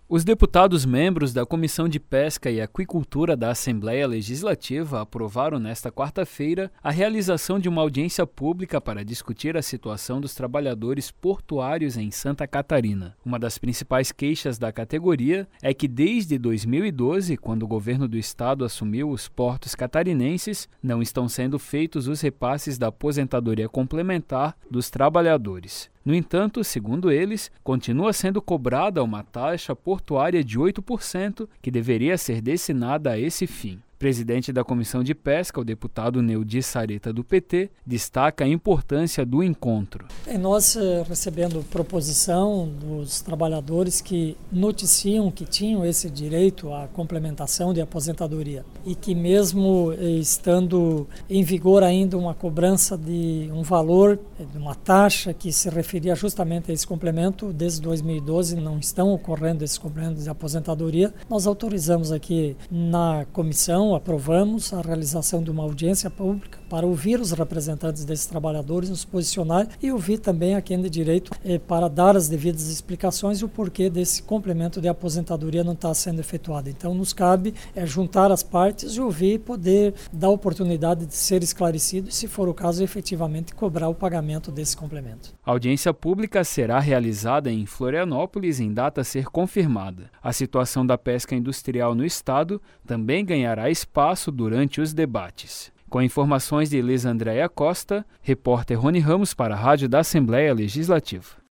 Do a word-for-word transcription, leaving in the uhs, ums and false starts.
Os deputados membros da Comissão de Pesca e Aquicultura da Assembleia Legislativa aprovaram nesta quarta-feira a realização de uma audiência pública para discutir a situação dos trabalhadores portuários em Santa Catarina. Uma das principais queixas da categoria é que desde dois mil e doze, quando o governo do estado assumiu os portos catarinenses, não estão sendo feitos os repasses da aposentadoria complementar dos trabalhadores. No entanto, segundo eles, continua sendo cobrada uma taxa portuária de oito por cento que deveria ser destinada a esse fim. Presidente da Comissão de Pesca, o deputado Neudi Sareta, do P T, destaca a importância do encontro. E nós recebendo proposição dos trabalhadores que noticiam que tinham esse direito à complementação de aposentadoria e que mesmo estando em vigor ainda uma cobrança de um valor, de uma taxa que se referia justamente a esse complemento, desde dois mil e doze não estão ocorrendo esses complementos de aposentadoria, nós autorizamos aqui na comissão, aprovamos a realização de uma audiência pública para ouvir os representantes desses trabalhadores, nos posicionar e ouvir também a quem de direito eh, para dar as devidas explicações e o porquê desse complemento de aposentadoria não está sendo efetuado. Então, nos cabe é, juntar as partes e ouvir e poder dar oportunidade de ser esclarecido e, se for o caso, efetivamente cobrar o pagamento desse complemento. A audiência pública será realizada em Florianópolis em data a ser confirmada. A situação da pesca industrial no estado também ganhará espaço durante os debates. Com informações de Elis Andréia Costa, repórter Rony Ramos para a Rádio da Assembleia Legislativa.